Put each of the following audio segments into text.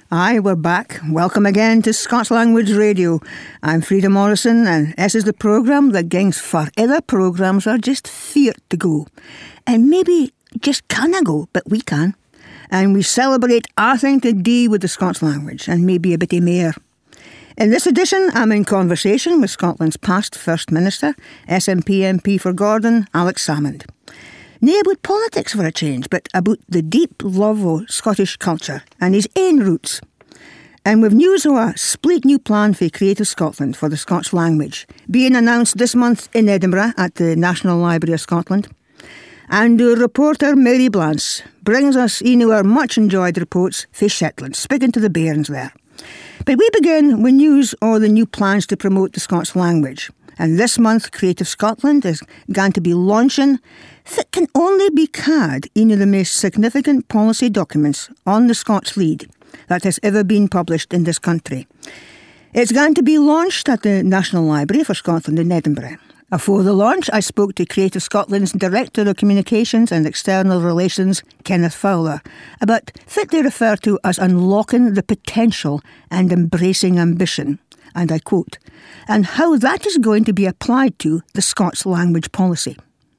Aye, we're back. Welcome again to Scots Language Radio. I'm Frida Morrison, and this is the programme that gangs for other programmes are just feared to go. And maybe just canna go, but we can. And we celebrate our thing today with the Scots language, and maybe a bit more. In this edition, I'm in conversation with Scotland's past First Minister, SNP MP for Gordon, Alex Salmond. Nae about politics for a change, but about the deep love of Scottish culture and his own roots. And with news of a split new plan for Creative Scotland for the Scots language, being announced this month in Edinburgh at the National Library of Scotland. And our reporter Mary Blance brings us our much enjoyed reports for Shetland, speaking to the bairns there. But we begin with news of the new plans to promote the Scots language. And this month, Creative Scotland is going to be launching that can only be called one of the most significant policy documents on the Scots lead that has ever been published in this country. It's going to be launched at the National Library for Scotland in Edinburgh. Before the launch, I spoke to Creative Scotland's Director of Communications and External Relations, Kenneth Fowler, about what they refer to as unlocking the potential and embracing ambition. And I quote, and how that is going to be applied to the Scots language policy.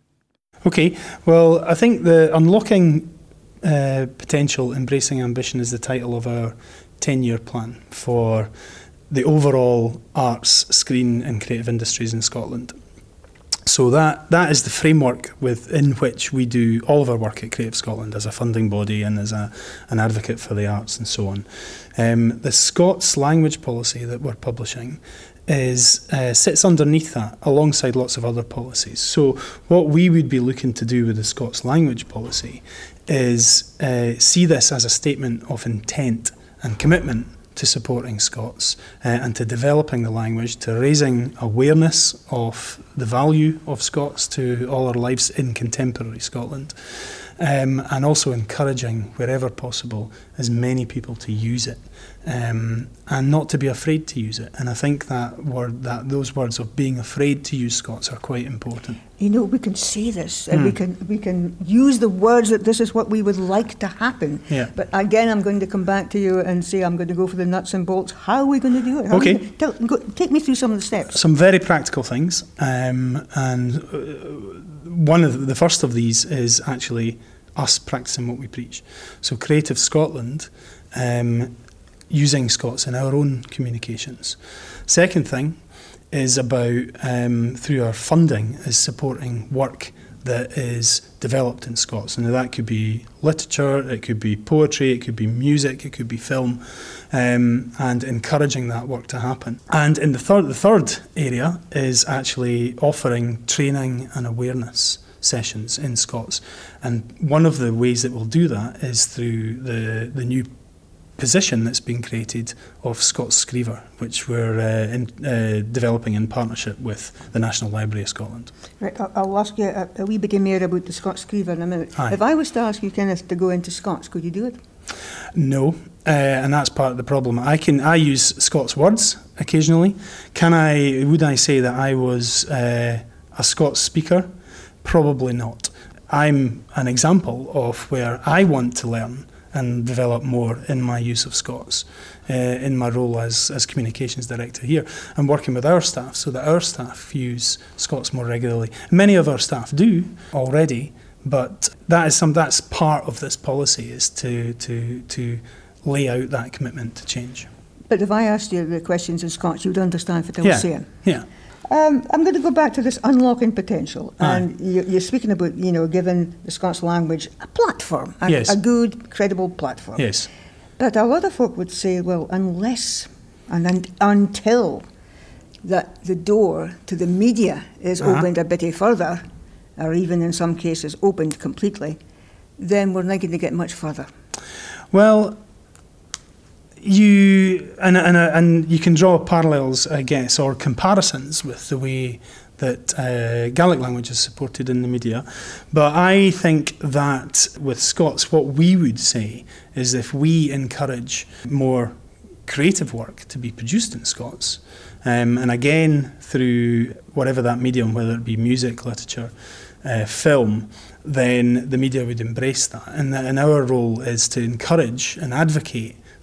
Okay, well, I think the Unlocking Potential, Embracing Ambition is the title of our 10-year plan for the overall arts, screen and creative industries in Scotland. So that is the framework within which we do all of our work at Creative Scotland as a funding body and as an advocate for the arts and so on. The Scots language policy that we're publishing sits underneath that alongside lots of other policies. So what we would be looking to do with the Scots language policy is see this as a statement of intent and commitment to supporting Scots and to developing the language, to raising awareness of the value of Scots to all our lives in contemporary Scotland, and also encouraging, wherever possible, as many people to use it and not to be afraid to use it. And I think those words of being afraid to use Scots are quite important. You know, we can say this and we can use the words that this is what we would like to happen. Yeah. But again, I'm going to come back to you and say I'm going to go for the nuts and bolts. How are we going to do it? Okay. Take me through some of the steps. Some very practical things. One of the first of these is actually us practicing what we preach. So Creative Scotland, using Scots in our own communications. Second thing is about, through our funding, is supporting work that is developed in Scots. And that could be literature, it could be poetry, it could be music, it could be film, and encouraging that work to happen. And in the third area is actually offering training and awareness sessions in Scots. And one of the ways that we'll do that is through the new position that's been created of Scots Scríobar, which we're developing in partnership with the National Library of Scotland. Right, I'll ask you a wee bit more about the Scots Scríobar in a minute. Aye. If I was to ask you, Kenneth, to go into Scots, could you do it? No, and that's part of the problem. I use Scots words occasionally. Would I say that I was a Scots speaker? Probably not. I'm an example of where I want to learn and develop more in my use of Scots, in my role as Communications Director here. I'm working with our staff so that our staff use Scots more regularly. Many of our staff do already, but that's part of this policy, is to lay out that commitment to change. But if I asked you the questions in Scots, you'd understand what I was saying. Yeah. I'm going to go back to this unlocking potential. Aye. And you're speaking about, giving the Scots language a platform, Yes. a good, credible platform. Yes. But a lot of folk would say, well, unless and until that the door to the media is opened a bit further, or even in some cases opened completely, then we're not going to get much further. Well, you can draw parallels, I guess, or comparisons with the way that Gaelic language is supported in the media. But I think that with Scots, what we would say is if we encourage more creative work to be produced in Scots, and again through whatever that medium, whether it be music, literature, film, then the media would embrace that. And our role is to encourage and advocate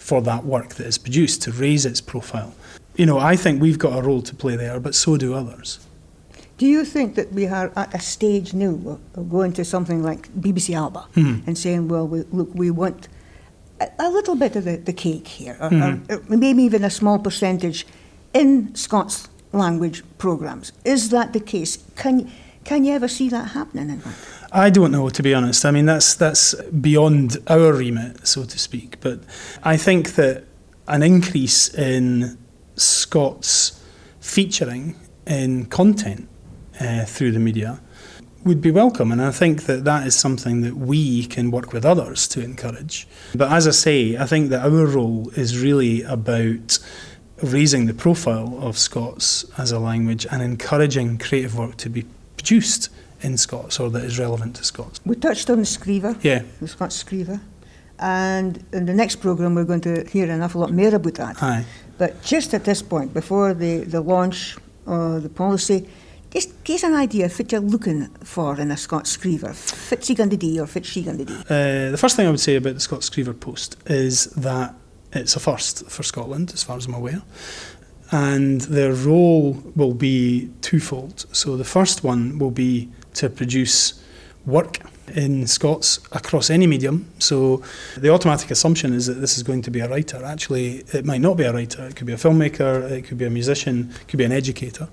for that work that is produced, to raise its profile. I think we've got a role to play there, but so do others. Do you think that we are at a stage now of going to something like BBC Alba and saying, well, we want a little bit of the cake here, or maybe even a small percentage in Scots language programmes? Is that the case? Can you ever see that happening, in fact? I don't know, to be honest. I mean, that's beyond our remit, so to speak. But I think that an increase in Scots featuring in content through the media would be welcome, and I think that is something that we can work with others to encourage. But as I say, I think that our role is really about raising the profile of Scots as a language and encouraging creative work to be produced in Scots, or that is relevant to Scots. We touched on the Scríomha, the Scots Scríomha, and in the next programme we're going to hear an awful lot more about that. Aye. But just at this point, before the launch of the policy, just give us an idea of what you're looking for in a Scots Scríomha. What's he going to do, or what's she going to do? The first thing I would say about the Scots Scríomha post is that it's a first for Scotland, as far as I'm aware. And their role will be twofold. So the first one will be to produce work in Scots across any medium. So the automatic assumption is that this is going to be a writer. Actually, it might not be a writer. It could be a filmmaker, it could be a musician, it could be an educator.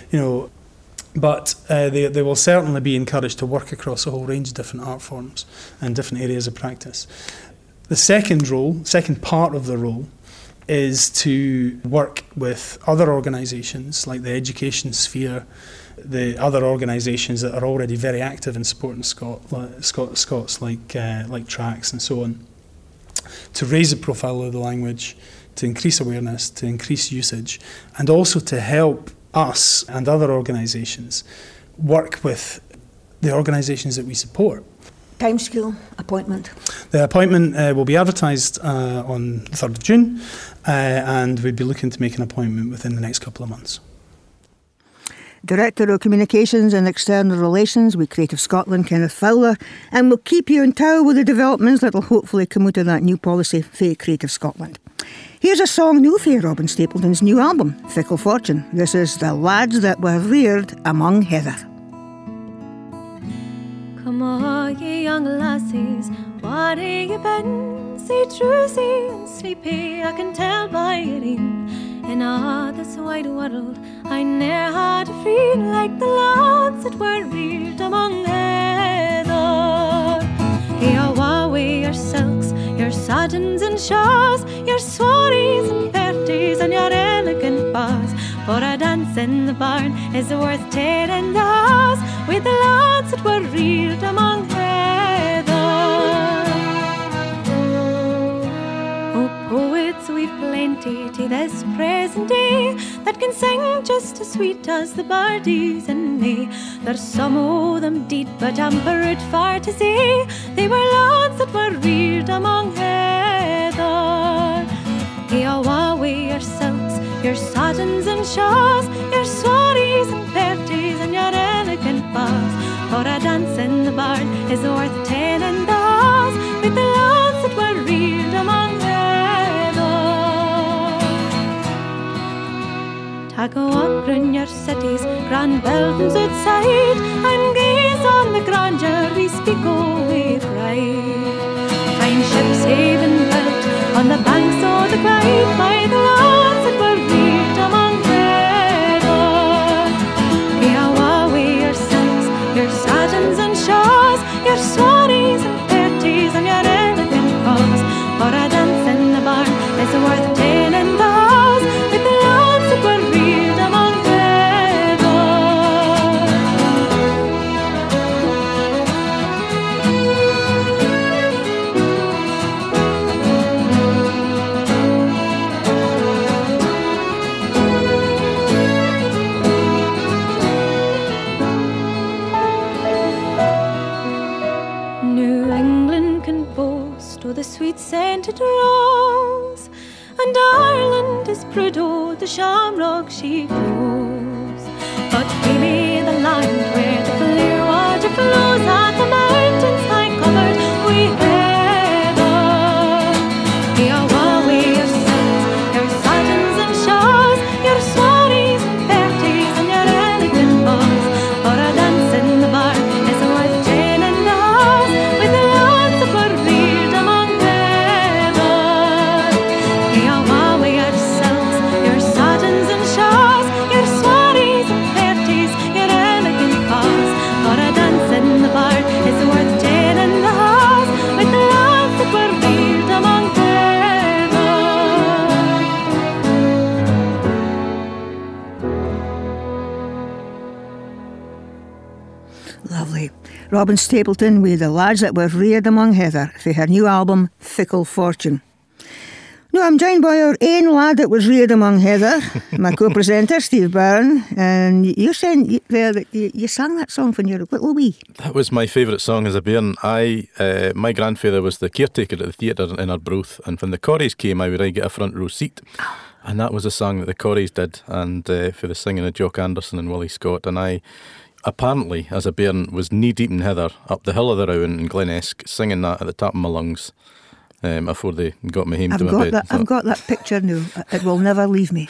But they will certainly be encouraged to work across a whole range of different art forms and different areas of practice. The second part of the role, is to work with other organisations like the education sphere, the other organisations that are already very active in supporting Scots like Tracks and so on, to raise the profile of the language, to increase awareness, to increase usage, and also to help us and other organisations work with the organisations that we support. Timescale, appointment? The appointment will be advertised on the 3rd of June, and we'd be looking to make an appointment within the next couple of months. Director of Communications and External Relations with Creative Scotland, Kenneth Fowler, and we'll keep you in tow with the developments that will hopefully come out of that new policy for Creative Scotland. Here's a song new for Robin Stapleton's new album, Fickle Fortune. This is The Lads That Were Reared Among Heather. Come on, ye young lassies, what have you been? Say drowsy and sleepy, I can tell by your een. In all this wide world, I ne'er had a friend like the lads that were reared among heather. Here wawe your silks, your satins and shawls, your swarries and berties and your elegant bars. For a dance in the barn is worth tearing the house with the lads that were reared among heather. Oh, poets, we've plenty to this present day that can sing just as sweet as the birdies in May. There's some o' them deed, but I'm rude far to say they were lads that were reared among heather. Here wawe your silks, your satins and shawls, your swarries and berties and your elegant bars. For a dance in the barn is worth telling the halls with the lads that were reared among heather. Tak a walk round your cities, grand buildings outside, and gaze on the grandeur we speak of with pride. Fine ships have been built on the banks of the Clyde by the lads that were reared among heather. Here wawe your silks, your satins and shawls, your swarries and berties and your elegant calls. For a dance in the barn is worth telling the halls with the lads that were reared among the sweet-scented rose, and Ireland is proud o' the shamrock she grows. But give me the land where the clear water flows, and the mountains high covered with heather. Here wawe Robin Stapleton with the lads that were reared among heather for her new album Fickle Fortune. Now I'm joined by our ain lad that was reared among heather, my co-presenter Steve Byrne, and you're saying there that you sang that song when you were little wee. That was my favourite song as a bairn. My grandfather was the caretaker at the theatre in Arbroath, and when the Corries came I would get a front row seat. And that was a song that the Corries did, and for the singing of Jock Anderson and Willie Scott. And I, apparently, as a bairn, was knee-deep in heather up the hill of the Rowan in Glenesk, singing that at the top of my lungs before they got me home to my bed. I've got that picture now. It will never leave me.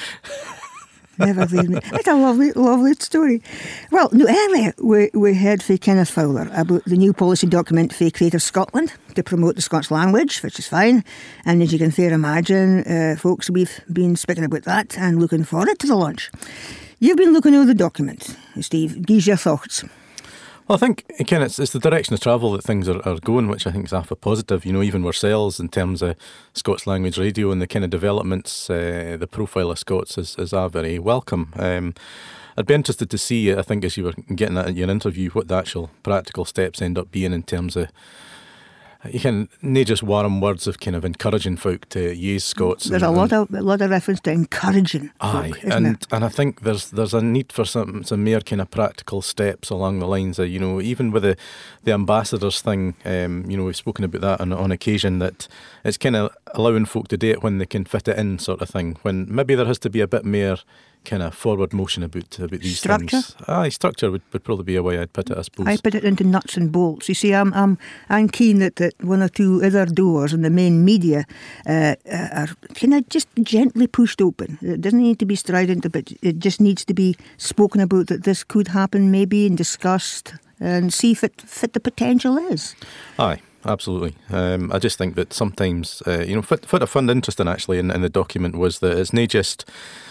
Never leave me. It's a lovely, lovely story. Well, no, earlier we heard from Kenneth Fowler about the new policy document for Creative Scotland to promote the Scots language, which is fine. And as you can fair imagine, folks, we've been speaking about that and looking forward to the launch. You've been looking over the document, Steve. Give your thoughts. Well, I think, again, it's the direction of travel that things are going, which I think is half a positive. You know, even ourselves in terms of Scots Language Radio and the kind of developments, the profile of Scots is very welcome. I'd be interested to see, I think, as you were getting at your interview, what the actual practical steps end up being in terms of, you can nae just warm words of kind of encouraging folk to use Scots. There's a lot of reference to encouraging folk, and I think there's a need for some more kind of practical steps along the lines of, you know, even with the ambassadors thing, you know, we've spoken about that on occasion, that it's kind of allowing folk to do it when they can fit it in, sort of thing, when maybe there has to be a bit more kind of forward motion about these structure? things. Structure would probably be a way I'd put it, I suppose. I put it into nuts and bolts. You see, I'm keen that one or two other doors in the main media are kind of just gently pushed open. It doesn't need to be strident, but it just needs to be spoken about, that this could happen maybe, and discussed, and see if the potential is. Aye. Absolutely. I just think that sometimes, you know, what I found interesting actually in the document was that it's not just...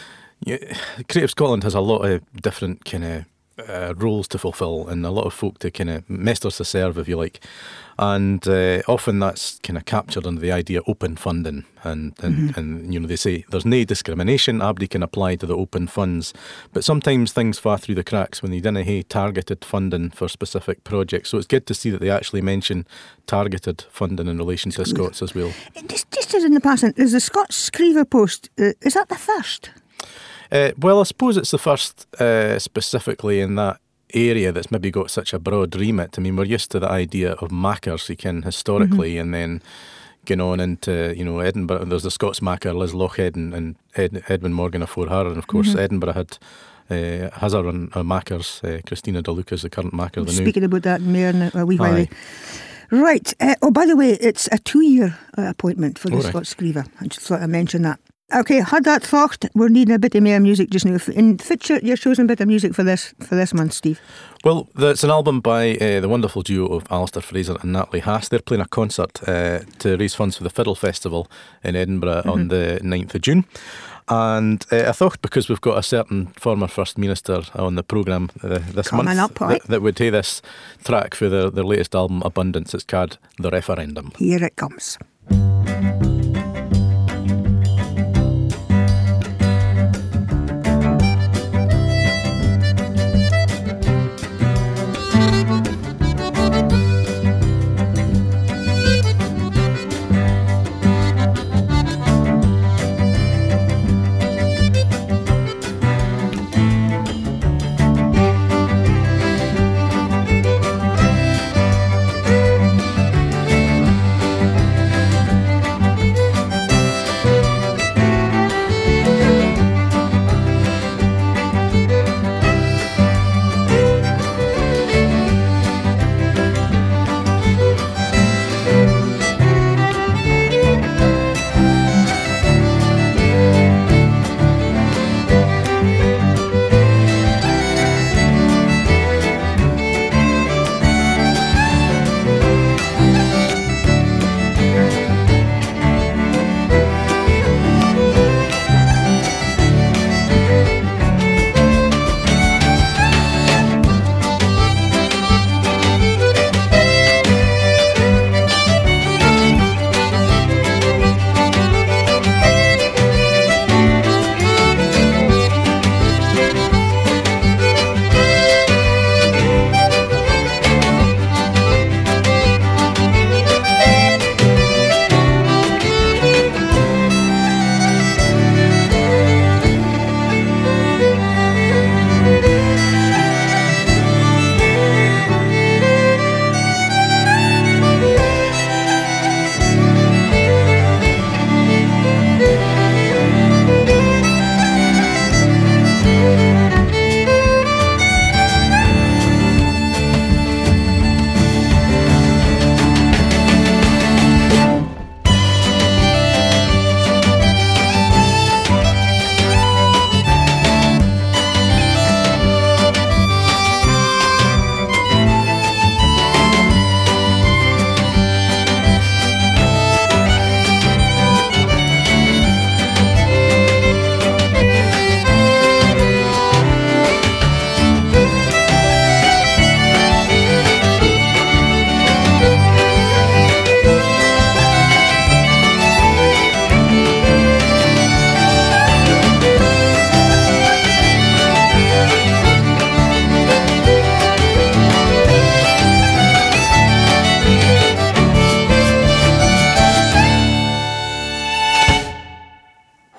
Creative Scotland has a lot of different kind of roles to fulfil, and a lot of folk to kind of masters to serve, if you like, and often that's kind of captured under the idea of open funding, and you know, they say there's no discrimination, everybody can apply to the open funds, but sometimes things fall through the cracks when they didn't have targeted funding for specific projects. So it's good to see that they actually mention targeted funding in relation to Scots as well. Just as in the past, is the Scots Screever Post, is that the first? Well, I suppose it's the first specifically in that area that's maybe got such a broad remit. I mean, we're used to the idea of Mackers, you can, historically, and then going on into, you know, Edinburgh. There's the Scots Macker, Liz Lochhead and Edwin Morgan afore her, and of course Edinburgh had has her Mackers, Christina DeLuca's the current Macker. Speaking about that more in a wee while. Right. By the way, it's a 2-year appointment for the Scots Screever. I just thought I'd mention that. Okay, had that thought. We're needing a bit of more music just now. In Fitcher, you're choosing a bit of music for this month, Steve. Well, it's an album by the wonderful duo of Alistair Fraser and Natalie Haas. They're playing a concert to raise funds for the Fiddle Festival in Edinburgh on the 9th of June. And I thought, because we've got a certain former First Minister on the programme this coming month, up, that would take this track for their latest album, Abundance. It's called The Referendum. Here it comes.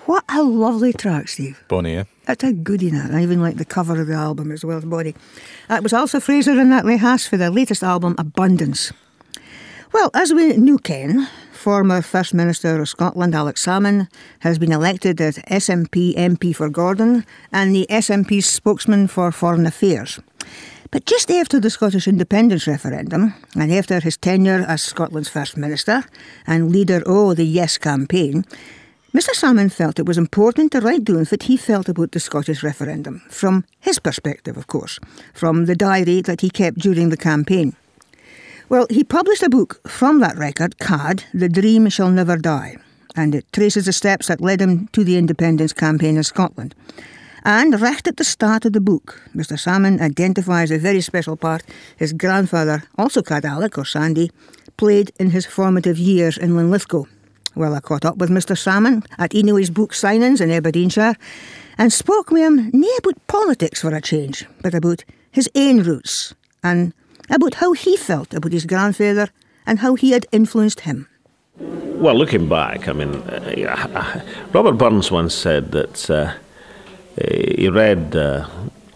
What a lovely track, Steve. Bonnie, eh? It's a goodie, that. I even like the cover of the album as well as body. It was Ailsa Fraser and Natalie Haas for their latest album, Abundance. Well, as we knew Ken, former First Minister of Scotland, Alex Salmond, has been elected as SNP MP for Gordon and the SNP's spokesman for Foreign Affairs. But just after the Scottish independence referendum, and after his tenure as Scotland's First Minister and leader of the Yes campaign, Mr Salmond felt it was important to write down what he felt about the Scottish referendum, from his perspective, of course, from the diary that he kept during the campaign. Well, he published a book from that record, Cad, The Dream Shall Never Die, and it traces the steps that led him to the independence campaign in Scotland. And right at the start of the book, Mr Salmond identifies a very special part his grandfather, also Cad Alec, or Sandy, played in his formative years in Linlithgow. Well, I caught up with Mr Salmond at Inouye's book signings in Aberdeenshire and spoke with him not about politics for a change, but about his own roots and about how he felt about his grandfather and how he had influenced him. Well, looking back, I mean, Robert Burns once said that he read the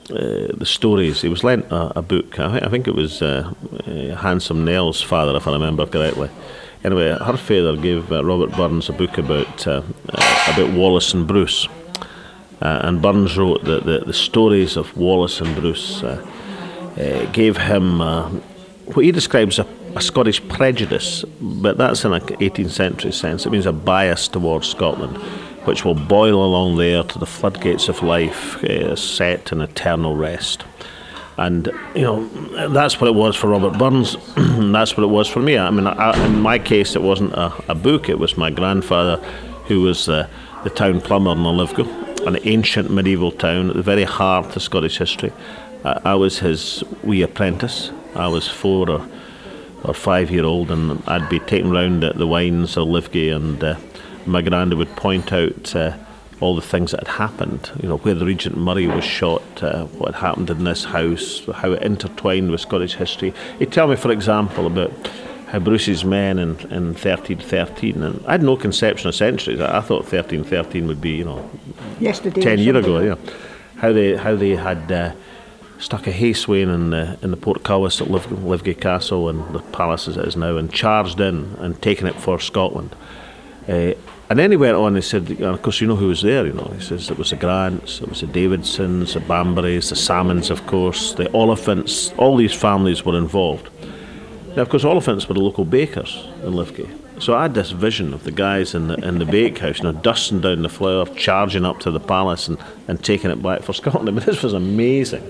stories. He was lent a book. I think it was Handsome Nell's father, if I remember correctly. Anyway, her father gave Robert Burns a book about Wallace and Bruce, and Burns wrote that the stories of Wallace and Bruce gave him what he describes a Scottish prejudice, but that's in an 18th century sense. It means a bias towards Scotland, which will boil along there to the floodgates of life, set in eternal rest. And, you know, that's what it was for Robert Burns, and that's what it was for me. I mean, in my case, it wasn't a book, it was my grandfather, who was the town plumber in Linlithgow, an ancient medieval town at the very heart of Scottish history. I was his wee apprentice. I was 4 or 5 year old, and I'd be taken round at the wines of Livgay, and my granda would point out all the things that had happened, you know, where the Regent Murray was shot, what had happened in this house, how it intertwined with Scottish history. He'd tell me, for example, about how Bruce's men in 1313, and I had no conception of centuries. I thought 1313 would be, you know, yesterday, 10 years ago. Yeah, how they had stuck a hay swain in the portcullis at Livgay Castle and the palace as it is now, and charged in and taken it for Scotland. And then he went on, he said, and of course, you know who was there, you know. He says it was the Grants, it was the Davidsons, the Bamburys, the Salmonds, of course, the Oliphants, all these families were involved. Now, of course, Oliphants were the local bakers in Livgay. So I had this vision of the guys in the bakehouse, you know, dusting down the flour, charging up to the palace and taking it back for Scotland. I mean, this was amazing.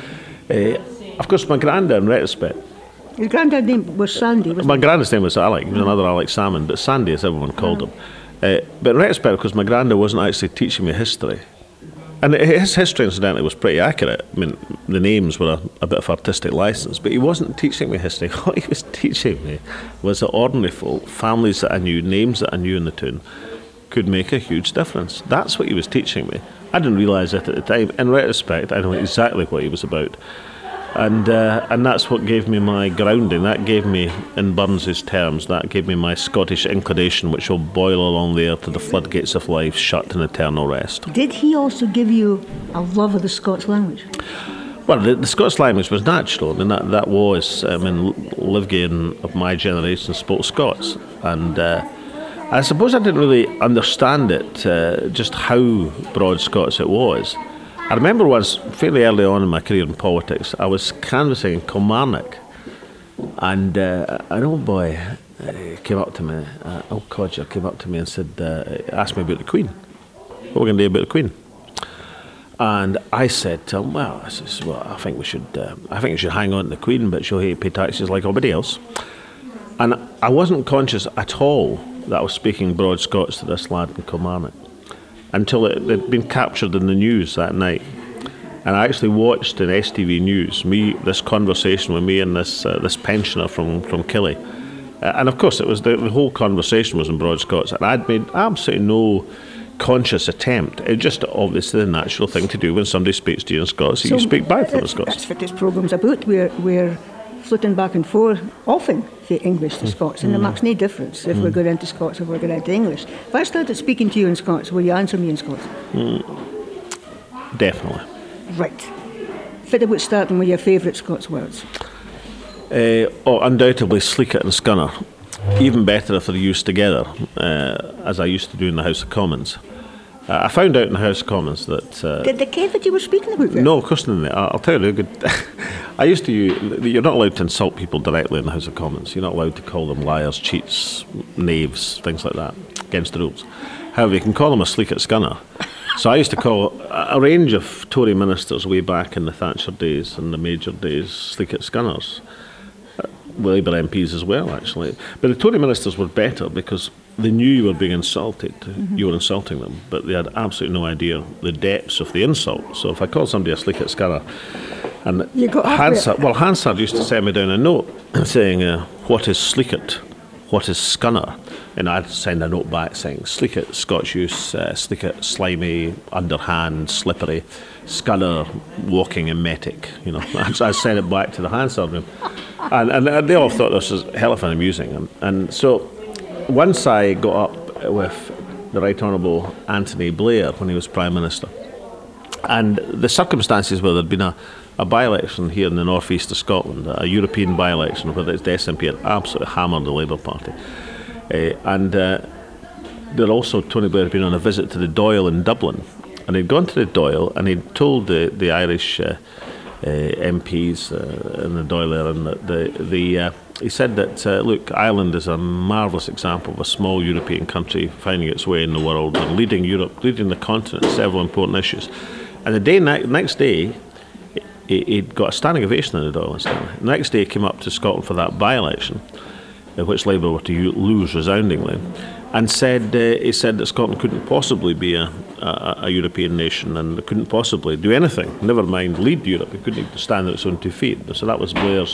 Of course, my granddad, in retrospect, his granddad's name was Sandy, wasn't my granddad's name was Alec. He was another Alec Salmond, but Sandy, as everyone called him. But in retrospect, because my granddad wasn't actually teaching me history, and his history, incidentally, was pretty accurate. I mean, the names were a bit of artistic license, but he wasn't teaching me history. What he was teaching me was that ordinary folk, families that I knew, names that I knew in the town, could make a huge difference. That's what he was teaching me. I didn't realise it at the time. In retrospect, I know exactly what he was about. And that's what gave me my grounding. That gave me, in Burns's terms, that gave me my Scottish inclination, which will boil along there to the floodgates of life shut in eternal rest. Did he also give you a love of the Scots language? Well, the Scots language was natural. I mean, that was, I mean, Livgay of my generation spoke Scots. And I suppose I didn't really understand it, just how broad Scots it was. I remember once, fairly early on in my career in politics, I was canvassing in Kilmarnock, and an old boy came up to me, old codger came up to me and said, asked me about the Queen. What are we going to do about the Queen? And I said to him, I think we should hang on to the Queen, but she'll have to pay taxes like everybody else. And I wasn't conscious at all that I was speaking broad Scots to this lad in Kilmarnock, until it had been captured in the news that night. And I actually watched in STV News this conversation with me and this pensioner from Killie. And of course, it was the whole conversation was in broad Scots, and I'd made absolutely no conscious attempt. It's just obviously the natural thing to do when somebody speaks to you in Scots. So you speak back to the Scots. That's what this programme's about. We're flitting back and forth, often the English to Scots, and it makes no difference if we're going into Scots or we're going into English. If I started speaking to you in Scots, will you answer me in Scots? Definitely. Right. Fit about starting with your favourite Scots words. Undoubtedly Sleekit and Scunner. Even better if they're used together, as I used to do in the House of Commons. I found out in the House of Commons that... Did they care that you were speaking about them? No, of course not. I'll tell you, good. I used to you're not allowed to insult people directly in the House of Commons. You're not allowed to call them liars, cheats, knaves, things like that, against the rules. However, you can call them a Sleekit Scunner. So I used to call a range of Tory ministers way back in the Thatcher days and the Major days Sleekit Scunners. Labour MPs as well, actually. But the Tory ministers were better because they knew you were being insulted. You were insulting them, but they had absolutely no idea the depths of the insult. So if I called somebody a Sleekit Scunner, and Hansard used to send me down a note saying, what is Sleekit? What is Scunner? And I'd send a note back saying, Sleekit, Scots use, Sleekit, slimy, underhand, slippery, Scunner, walking emetic. You know, I sent it back to the Hansard room. And they all thought this was hell of an amusing. And so once I got up with the Right Honourable Anthony Blair when he was Prime Minister, and the circumstances where there'd been a by-election here in the north-east of Scotland, a European by-election where the SNP had absolutely hammered the Labour Party. And there also, Tony Blair had been on a visit to the Dáil in Dublin, and he'd gone to the Dáil and he'd told the Irish MPs in the Dáil there, and he said that, look, Ireland is a marvellous example of a small European country finding its way in the world and leading Europe, leading the continent in several important issues. And the next day, he'd got a standing ovation in the Dáil. The next day he came up to Scotland for that by-election, which Labour were to lose resoundingly, and he said that Scotland couldn't possibly be a European nation and it couldn't possibly do anything, never mind lead Europe. It couldn't even stand on its own 2 feet. So that was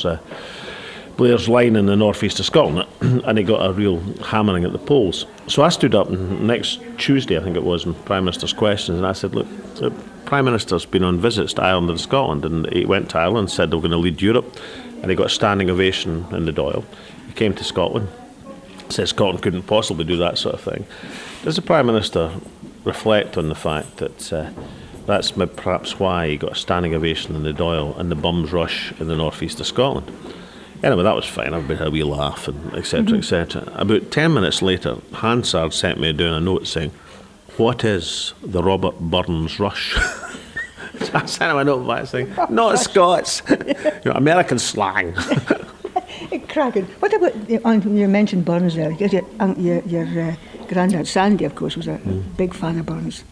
Blair's line in the north-east of Scotland, and he got a real hammering at the polls. So I stood up next Tuesday, I think it was, in Prime Minister's Questions, and I said, look, the Prime Minister's been on visits to Ireland and Scotland, and he went to Ireland and said they were going to lead Europe, and he got a standing ovation in the Dáil. He came to Scotland, said Scotland couldn't possibly do that sort of thing. Does the Prime Minister reflect on the fact that that's perhaps why he got a standing ovation in the Dáil and the bums rush in the north-east of Scotland? Anyway, that was fine. Everybody had a wee laugh, and etc., etc. About 10 minutes later, Hansard sent me down a note saying, what is the Robert Burns rush? So I sent him a note back saying, not Scots, American slang. Cracking. What about, you mentioned Burns there, your granddad Sandy, of course, was a big fan of Burns.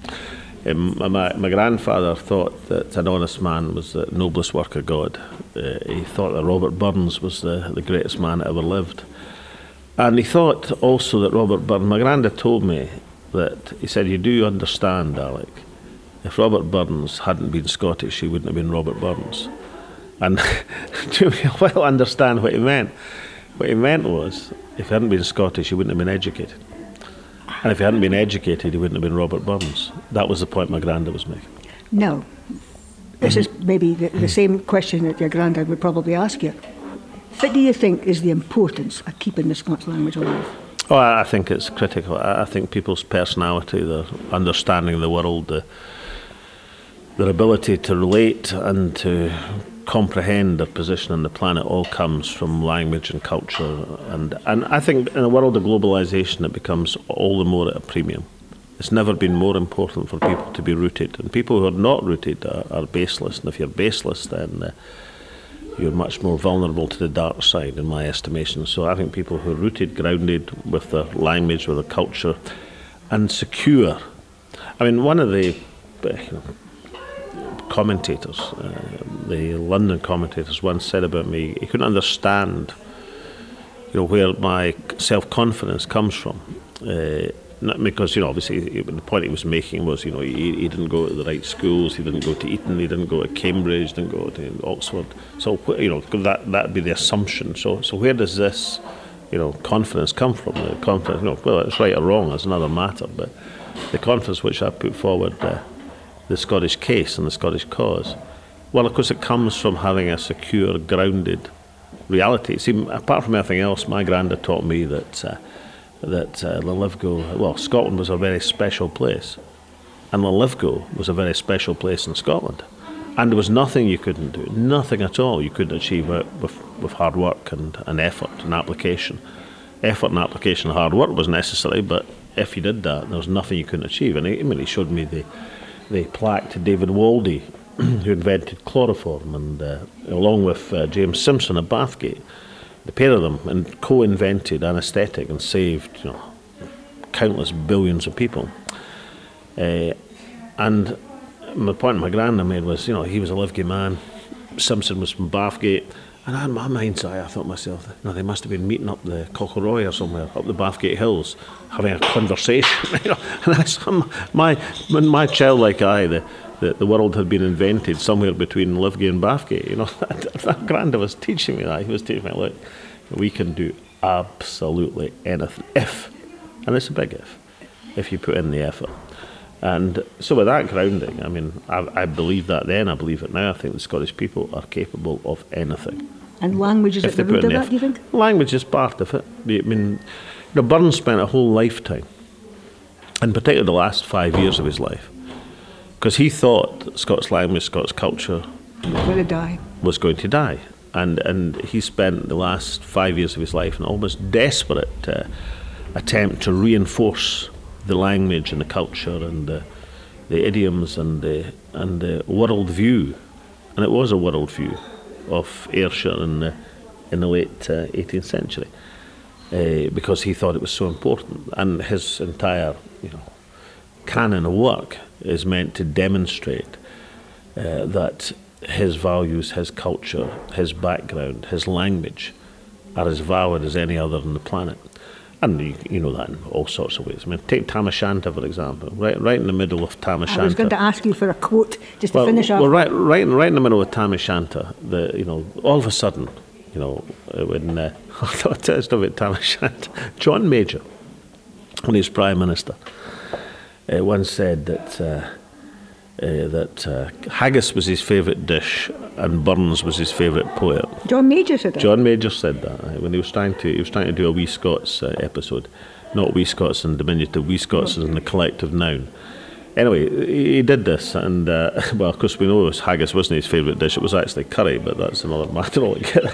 My grandfather thought that an honest man was the noblest work of God. He thought that Robert Burns was the greatest man that ever lived. And he thought also that Robert Burns, my granddad told me that, he said, you do understand, Alec, if Robert Burns hadn't been Scottish, he wouldn't have been Robert Burns. And to me, I well understand what he meant. What he meant was, if he hadn't been Scottish, he wouldn't have been educated. And if he hadn't been educated, he wouldn't have been Robert Burns. That was the point my granddad was making. No. This is maybe the same question that your granddad would probably ask you. What do you think is the importance of keeping the Scots language alive? Oh, I think it's critical. I think people's personality, their understanding of the world, their ability to relate and to comprehend their position on the planet all comes from language and culture. And I think in a world of globalisation it becomes all the more at a premium. It's never been more important for people to be rooted. And people who are not rooted are baseless. And if you're baseless, then you're much more vulnerable to the dark side, in my estimation. So I think people who are rooted, grounded with their language, with their culture, and secure. I mean, one of the commentators, the London commentators, once said about me, he couldn't understand, where my self-confidence comes from. Not because, obviously the point he was making was, he didn't go to the right schools, he didn't go to Eton, he didn't go to Cambridge, didn't go to Oxford. So, that'd be the assumption. So where does this, confidence come from? The confidence, well, it's right or wrong, that's another matter, but the confidence which I put forward, the Scottish case and the Scottish cause, well, of course, it comes from having a secure, grounded reality. See, apart from anything else, my granda taught me that Linlithgow, Scotland was a very special place, and Linlithgow was a very special place in Scotland, and there was nothing you couldn't do, nothing at all you couldn't achieve with hard work and effort and application. Effort and application and hard work was necessary, but if you did that, there was nothing you couldn't achieve. And he showed me the plaque to David Waldie, who invented chloroform, and along with James Simpson of Bathgate, the pair of them and co-invented anaesthetic and saved countless billions of people. And the point my granda made was, he was a Livgay man, Simpson was from Bathgate, and in my mind's eye I thought to myself, they must have been meeting up the Cockleroy or somewhere, up the Bathgate Hills, having a conversation. And that's in my childlike eye, the world had been invented somewhere between Livgay and Bathgate. That granda was teaching me that. He was teaching me, look, we can do absolutely anything and it's a big if you put in the effort. And so with that grounding, I believe that then, I believe it now. I think the Scottish people are capable of anything. And language is at the root of that, do you think? Language is part of it. Burns spent a whole lifetime, and particularly the last 5 years of his life, because he thought Scots language, Scots culture was going to die. And he spent the last 5 years of his life in an almost desperate attempt to reinforce the language and the culture and the idioms and the world view. And it was a world view of Ayrshire in the late 18th century, because he thought it was so important. And his entire canon of work is meant to demonstrate that his values, his culture, his background, his language are as valid as any other on the planet. And you know that in all sorts of ways. Take Tam O'Shanter, for example. Right in the middle of Tam O'Shanter. I was going to ask you for a quote just to finish off. Well, right in the middle of Tam O'Shanter, all of a sudden, when I'll tell you about Tam O'Shanter. John Major, when he was Prime Minister, once said that haggis was his favourite dish and Burns was his favourite poet. John Major said that? John Major said that when he was trying to do a Wee Scots episode. Not Wee Scots in diminutive, Wee Scots in the collective noun. Anyway, he did this, and of course we know haggis wasn't his favourite dish, it was actually curry, but that's another matter altogether.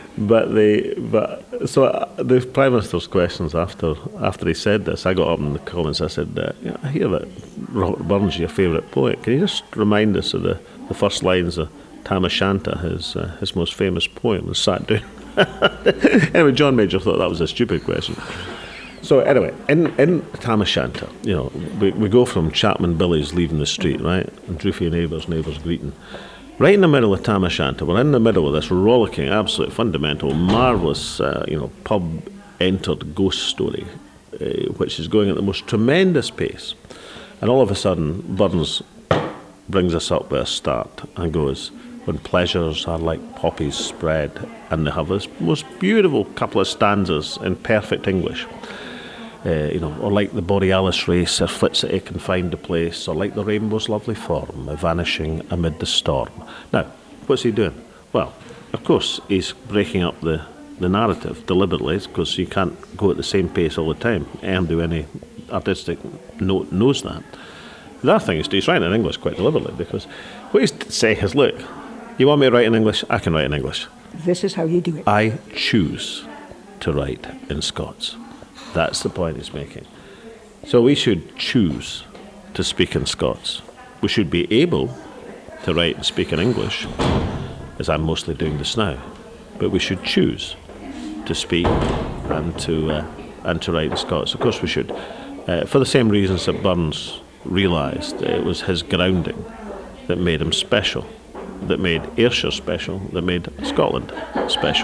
So the Prime Minister's questions after he said this, I got up in the comments, I said, I hear that Robert Burns is your favourite poet. Can you just remind us of the first lines of Tam O'Shanter, his most famous poem, and sat down. Anyway, John Major thought that was a stupid question. So anyway, in Tam O'Shanter, we go from Chapman Billy's leaving the street, right, and Droofy neighbours greeting. Right in the middle of Tam O'Shanter, we're in the middle of this rollicking, absolute fundamental, marvellous, pub-entered ghost story, which is going at the most tremendous pace. And all of a sudden, Burns brings us up with a start and goes, when pleasures are like poppies spread, and they have this most beautiful couple of stanzas in perfect English. Or like the Borealis race, her flits that it can find a place, or like the rainbow's lovely form, vanishing amid the storm. Now, what's he doing? Well, of course, he's breaking up the narrative deliberately, because you can't go at the same pace all the time. Anyone do any artistic knows that. The other thing is, he's writing in English quite deliberately, because what he's saying is, look, you want me to write in English? I can write in English. This is how you do it. I choose to write in Scots. That's the point he's making. So we should choose to speak in Scots. We should be able to write and speak in English, as I'm mostly doing this now. But we should choose to speak and to write in Scots. Of course we should. For the same reasons that Burns realised it was his grounding that made him special, that made Ayrshire special, that made Scotland special.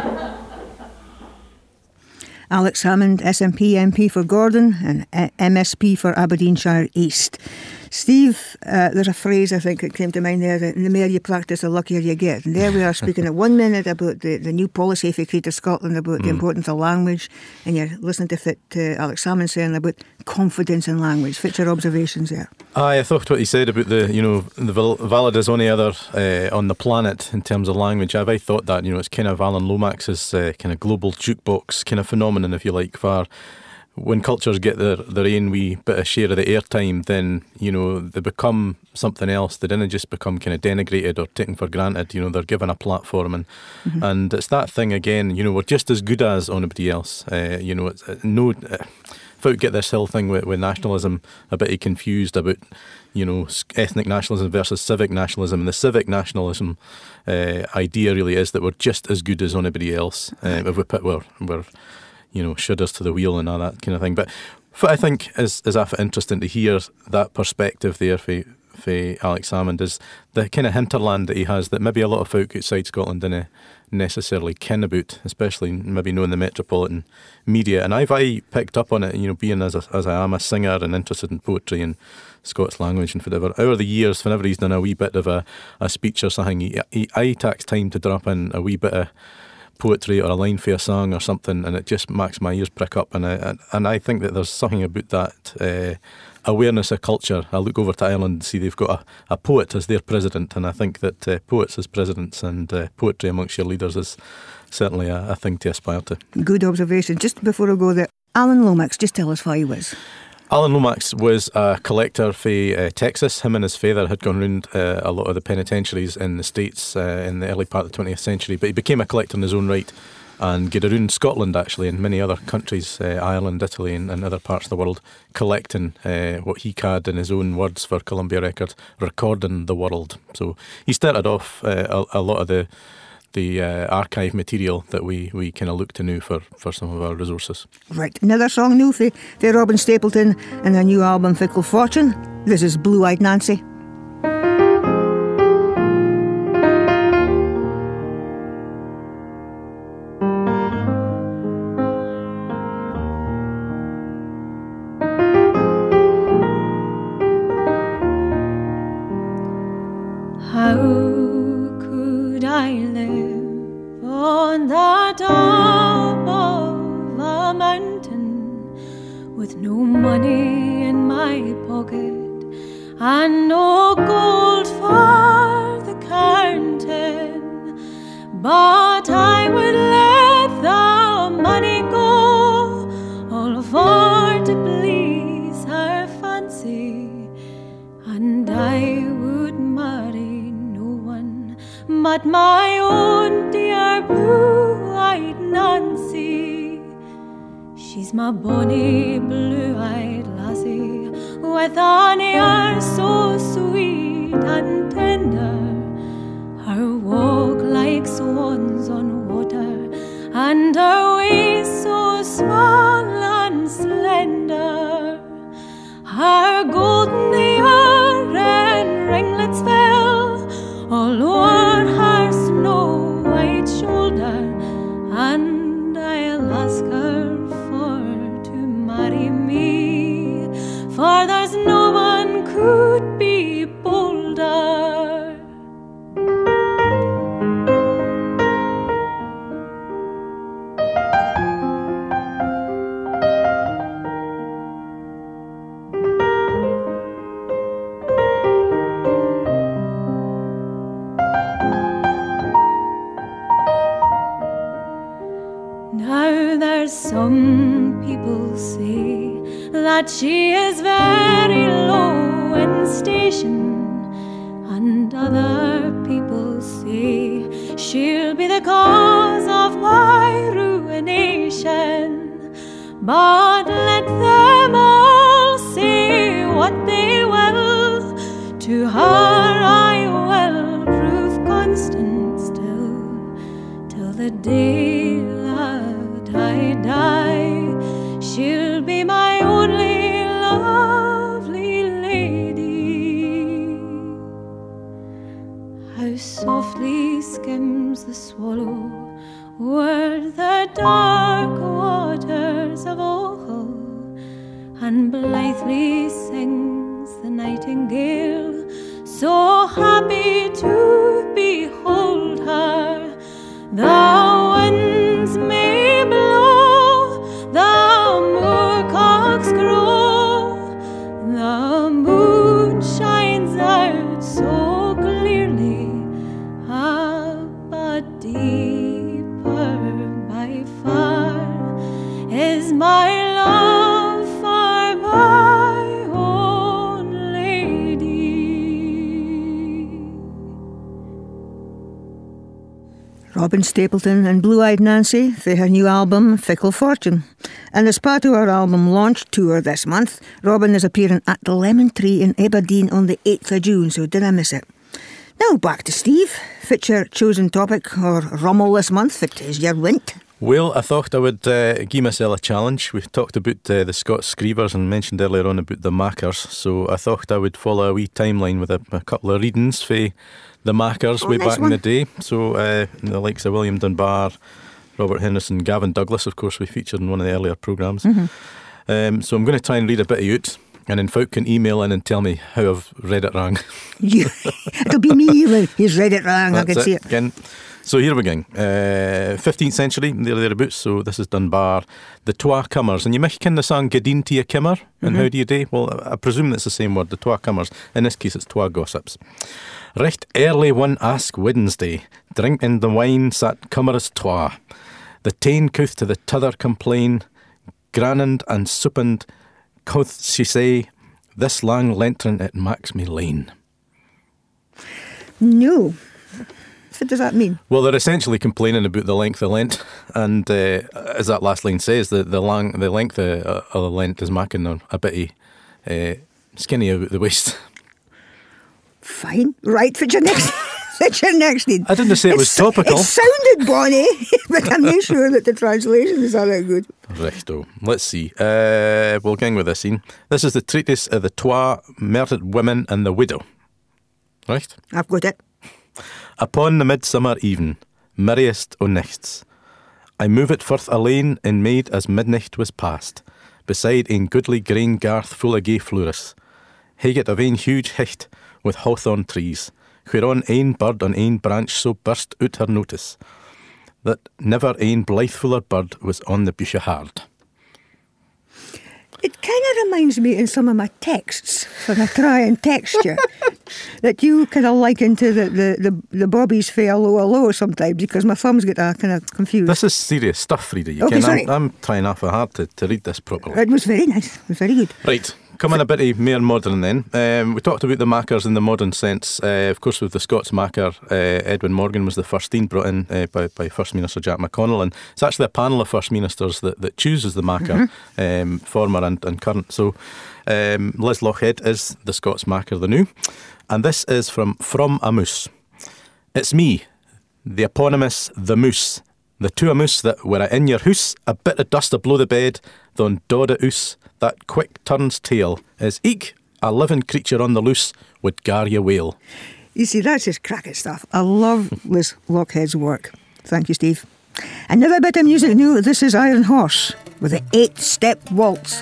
Alex Hammond, SNP MP for Gordon and MSP for Aberdeenshire East. Steve, there's a phrase I think that came to mind there, that the more you practice, the luckier you get. And there we are speaking at 1 minute about the new policy for Creative Scotland, about the importance of language, and you're listening to Alex Salmond saying about confidence in language. What's your observations there? I thought what he said about the valid as any other on the planet in terms of language. I thought that, it's kind of Alan Lomax's kind of global jukebox kind of phenomenon, if you like, for when cultures get their own wee bit of share of the airtime, then, they become something else. They didn't just become kind of denigrated or taken for granted. They're given a platform. And it's that thing again, we're just as good as anybody else. It's no... If I would get this whole thing with nationalism a bit confused about, ethnic nationalism versus civic nationalism. And the civic nationalism idea really is that we're just as good as anybody else. If we put we're shudders to the wheel and all that kind of thing. But what I think is interesting to hear that perspective there for Alex Salmond is the kind of hinterland that he has that maybe a lot of folk outside Scotland didn't necessarily ken about, especially maybe knowing the metropolitan media. And I've picked up on it, being as I am a singer and interested in poetry and Scots language and whatever. Over the years, whenever he's done a wee bit of a speech or something, I takes time to drop in a wee bit of poetry or a line for a song or something, and it just makes my ears prick up. And I think that there's something about that awareness of culture. I look over to Ireland and see they've got a poet as their president, and I think that poets as presidents and poetry amongst your leaders is certainly a thing to aspire to. Good observation. Just before I go there, Alan Lomax, just tell us who he was. Alan Lomax was a collector for Texas. Him and his father had gone round a lot of the penitentiaries in the States in the early part of the 20th century, but he became a collector in his own right and got around Scotland actually and many other countries, Ireland, Italy and other parts of the world, collecting what he had in his own words for Columbia Records, recording the world. So he started off a lot of the archive material that we kind of look to now for some of our resources. Right, another song new for Robin Stapleton and their new album Fickle Fortune. This is Blue Eyed Nancy. She is very low in station, and other people say she'll be the cause of my ruination. But let them all say what they will, to her I will prove constant still, till the day that I die. She'll be my only lovely lady. How softly skims the swallow o'er the dark waters of Ochel, and blithely sings the night nightingale, so happy to behold her. The winds may blow, the moorcocks crow, the moon shines out so clearly, but deeper by far is my love for my own lady. Robin Stapleton and Blue-Eyed Nancy for her new album Fickle Fortune. And as part of our album launch tour this month, Robin is appearing at the Lemon Tree in Aberdeen on the 8th of June, so did I miss it? Now back to Steve. What's your chosen topic or rummel this month? What is your wint? Well, I thought I would give myself a challenge. We talked about the Scots Screevers and mentioned earlier on about the Mackers, so I thought I would follow a wee timeline with a couple of readings for the Mackers way nice back one. in the day. So the likes of William Dunbar, Robert Henderson, Gavin Douglas, of course, we featured in one of the earlier programmes. Mm-hmm. So I'm going to try and read a bit of out, and then folk can email in and tell me how I've read it wrong. It'll be me when he's read it wrong. I can see it. Again. So here we go. 15th century, thereabouts. So this is Dunbar. The Twa Cummers. And you might ken the song Gadeen to a Kimmer and How Do You Day? Well, I presume it's the same word, the Twa Cummers. In this case, it's Twa Gossips. Right early one ask Wednesday, drinking the wine sat Cummers Twa. The tane couth to the t'other complain, grannand and suppand, couth she say, this lang lentrin it maks me lane. No. What does that mean? Well, they're essentially complaining about the length of Lent, and as that last line says, the length of the Lent is making them a bit skinny about the waist. Fine. Right, what's your next? What's your next need? I didn't say it was topical. It sounded bonny, but I'm not sure that the translation is all that good. Righto. Let's see. We'll gang with this scene. This is the treatise of the Twa murdered women and the widow. Right? I've got it. Upon the midsummer even, merriest o' nichts, I move it forth alane and made as midnight was past, beside een goodly grain garth full of gay flourish, haget of een huge hecht with hawthorn trees, whereon een bird on een branch so burst out her notice, that never een blithefuller bird was on the bush hard. It kind of reminds me in some of my texts, when I try and text you, that you kind of liken to the bobbies for hello sometimes, because my thumbs get kind of confused. This is serious stuff, Frida. You Okay, can. sorry. I'm trying awful hard to read this properly. It was very nice. It was very good. Right, coming a bit more modern then. We talked about the Mackers in the modern sense. Of course, with the Scots Macker, Edwin Morgan was the first teen brought in by First Minister Jack McConnell, and it's actually a panel of First Ministers that chooses the Macker, former and current. So Liz Lochhead is the Scots Macker, the new. And this is from a Moose. It's me, the eponymous The Moose. The two a moose that were in your hoose, a bit of dust below the bed, thon dod oose, that quick turns tail, is eke a living creature on the loose would gar you wail. You see, that's just cracking stuff. I love Liz Lochhead's work. Thank you, Steve. Another bit of music new. This is Iron Horse with the 8-step waltz.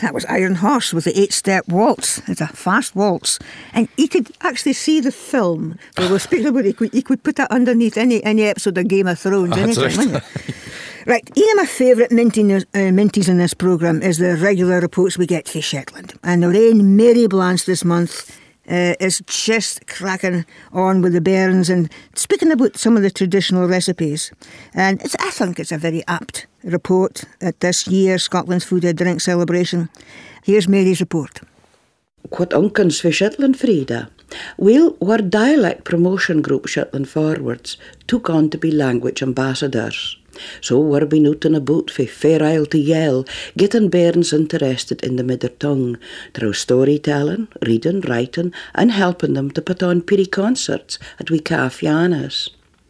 that was Iron Horse with the 8-step waltz. It's a fast waltz. And you could actually see the film. We were speaking about it. You could put that underneath any episode of Game of Thrones. Anytime, wouldn't you? Right, one of my favourite minties in this programme is the regular reports we get from Shetland. And Lorraine Mary Blanche this month is just cracking on with the bairns and speaking about some of the traditional recipes. And I think it's a very apt report at this year's Scotland's Food and Drink celebration. Here's Mary's report. What unkens for Shetland, Frida? Well, our dialect promotion group Shetland Forwards took on to be language ambassadors. So we're been out on a boat for Fair Isle to Yell, getting bairns interested in the mother tongue through storytelling, reading, writing and helping them to put on peerie concerts at we Cafianas.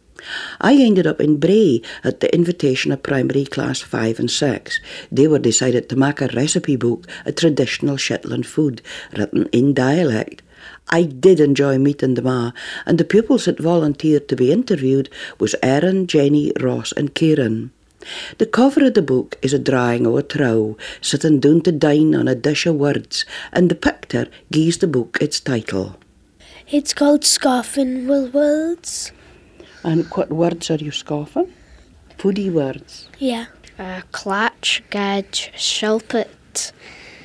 I ended up in Bray at the invitation of primary class 5 and 6. They were decided to make a recipe book of traditional Shetland food written in dialect. I did enjoy meeting them all, and the pupils that volunteered to be interviewed was Erin, Jenny, Ross and Kieran. The cover of the book is a drawing of a trow sitting down to dine on a dish of words, and the picture gives the book its title. It's called Scoffin' with Words. And what words are you scoffing? Foodie words? Yeah. Clatch, gadge, shilpit,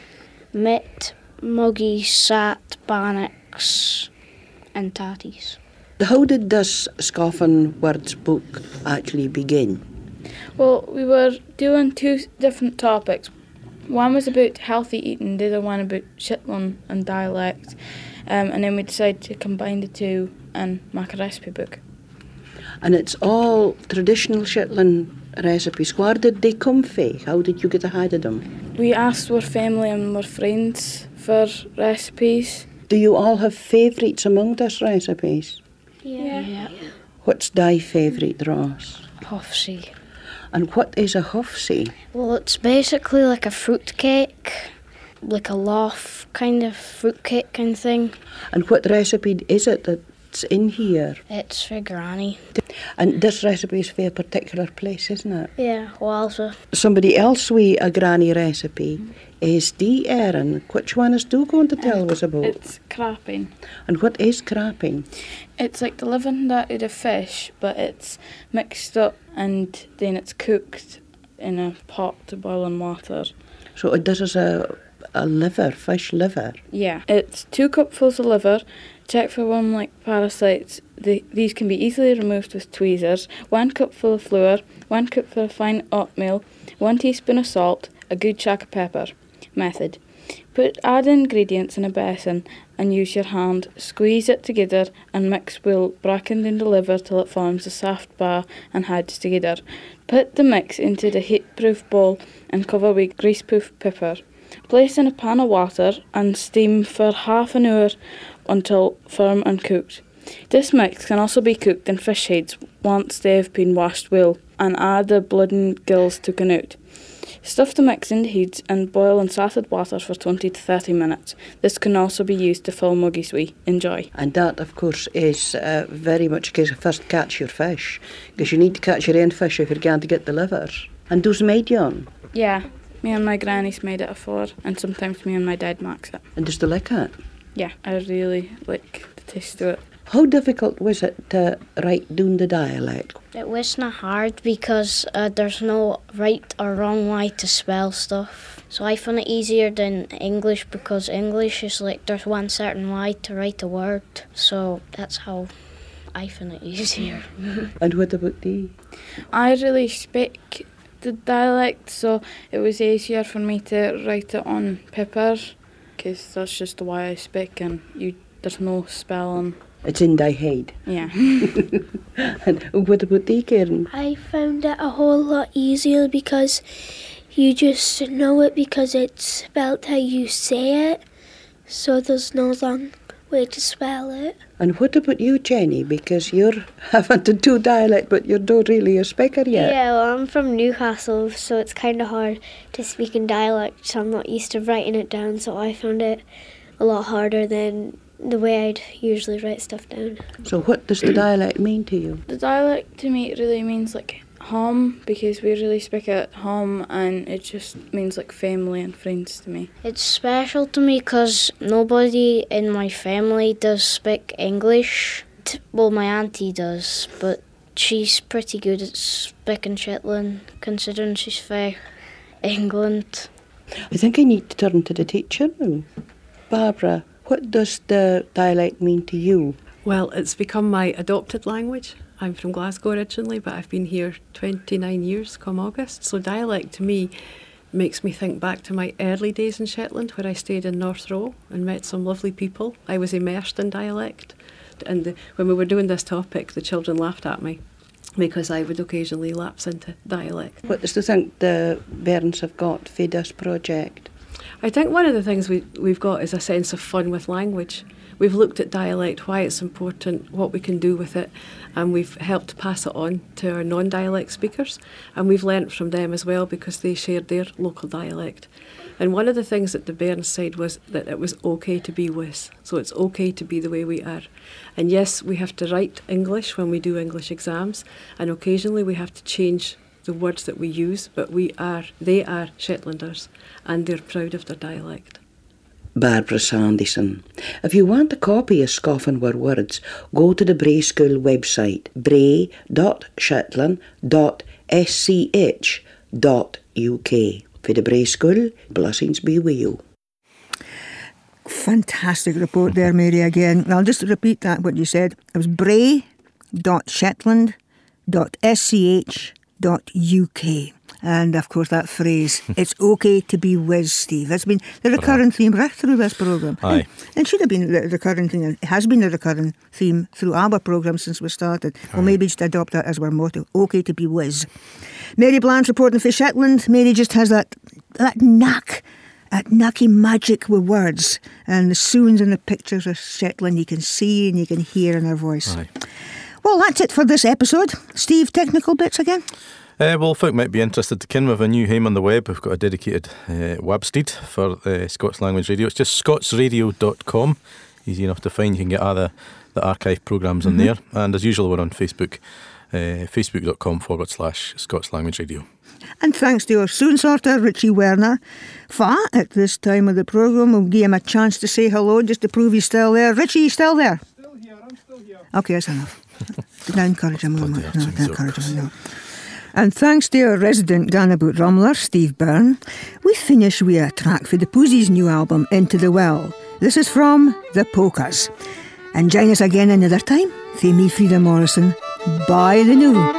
mit, muggy, sat, bannocks and tatties. How did this Scoffin' Words book actually begin? Well, we were doing 2 different topics. One was about healthy eating, the other one about Shetland and dialect. And then we decided to combine the 2 and make a recipe book. And it's all traditional Shetland recipes. Where did they come from? How did you get a hold of them? We asked our family and our friends for recipes. Do you all have favourites among these recipes? Yeah. What's thy favourite, Ross? Puffsy. And what is a huffsy? Well, it's basically like a fruit cake, like a loaf kind of fruit cake kind of thing. And what recipe is it that's in here? It's for Granny. And this recipe is for a particular place, isn't it? Yeah, Walser. Somebody else with a granny recipe is Dee Erin. Which one is you going to tell us about? It's crapping. And what is crapping? It's like the living out of fish, but it's mixed up and then it's cooked in a pot to boiling water. So this is a liver, fish liver? Yeah. It's 2 cupfuls of liver. Check for worm-like parasites. These can be easily removed with tweezers. 1 cupful of flour, 1 cupful of fine oatmeal, 1 teaspoon of salt, a good shack of pepper. Method. Add ingredients in a basin and use your hand. Squeeze it together and mix well, breaking down the liver till it forms a soft bar and hides together. Put the mix into the heat-proof bowl and cover with greaseproof paper. Place in a pan of water and steam for half an hour until firm and cooked. This mix can also be cooked in fish heads once they have been washed well, and add the blood and gills taken out. Stuff the mix in the heads and boil in salted water for 20 to 30 minutes. This can also be used to fill muggies with. Enjoy. And that, of course, is very much a case of first catch your fish, because you need to catch your own fish if you're going to get the liver. And those made you on? Yeah, me and my granny's made it afore, and sometimes me and my dad makes it. And does you like it? Yeah, I really like the taste of it. How difficult was it to write down the dialect? It wasn't hard because there's no right or wrong way to spell stuff. So I found it easier than English because English is like there's one certain way to write a word. So that's how I found it easier. And what about thee? I really speak the dialect, so it was easier for me to write it on paper because that's just the way I speak and there's no spelling. It's in thy head. Yeah. And what about thee, Karen? I found it a whole lot easier because you just know it because it's spelled how you say it. So there's no long way to spell it. And what about you, Jenny? Because you're having to do dialect, but you're not really a speaker yet. Yeah, well, I'm from Newcastle, so it's kind of hard to speak in dialect. So I'm not used to writing it down, so I found it a lot harder than the way I'd usually write stuff down. So what does the dialect mean to you? The dialect to me really means like home, because we really speak it at home and it just means like family and friends to me. It's special to me because nobody in my family does speak English. Well, my auntie does, but she's pretty good at speaking Shetland, considering she's from England. I think I need to turn to the teacher now. Barbara, what does the dialect mean to you? Well, it's become my adopted language. I'm from Glasgow originally, but I've been here 29 years come August. So dialect to me makes me think back to my early days in Shetland, where I stayed in North Row and met some lovely people. I was immersed in dialect. And when we were doing this topic, the children laughed at me because I would occasionally lapse into dialect. What do you think the bairns have got for this project? I think one of the things we've got is a sense of fun with language. We've looked at dialect, why it's important, what we can do with it, and we've helped pass it on to our non-dialect speakers, and we've learnt from them as well because they shared their local dialect. And one of the things that the bairns said was that it was okay to be Wiz, so it's okay to be the way we are. And yes, we have to write English when we do English exams, and occasionally we have to change the words that we use, but they are Shetlanders, and they're proud of their dialect. Barbara Sandison. If you want a copy of Scoffin' Were Words, go to the Bray School website, bray.shetland.sch.uk. For the Bray School, blessings be with you. Fantastic report there, Mary, again. I'll just repeat that, what you said. It was bray.shetland.sch.uk. And of course that phrase, it's okay to be Wiz, Steve. That's been the recurring theme right through this programme. Aye. And should have been the recurring theme, it has been the recurring theme through our programme since we started. We'll maybe just adopt that as our motto, okay to be Wiz. Mary Blanche reporting for Shetland. Mary just has that knack, that knacky magic with words. And the sounds and the pictures of Shetland you can see and you can hear in her voice. Aye. Well, that's it for this episode. Steve, technical bits again? Well, folk might be interested to ken with a new home on the web. We've got a dedicated website for Scots Language Radio. It's just scotsradio.com. Easy enough to find. You can get all the archive programmes on there. And as usual, we're on Facebook, facebook.com/Scots Language Radio. And thanks to our soon sorter, Richie Werner. At this time of the programme, we'll give him a chance to say hello just to prove he's still there. Richie, you still there? Still here, I'm still here. Okay, that's enough. Don't encourage him. No. And thanks to our resident Ghanaiboot rumbler, Steve Byrne, we finish with a track for the Poosies' new album, Into the Well. This is from The Polkas. And join us again another time. For me, Frida Morrison. Bye the new.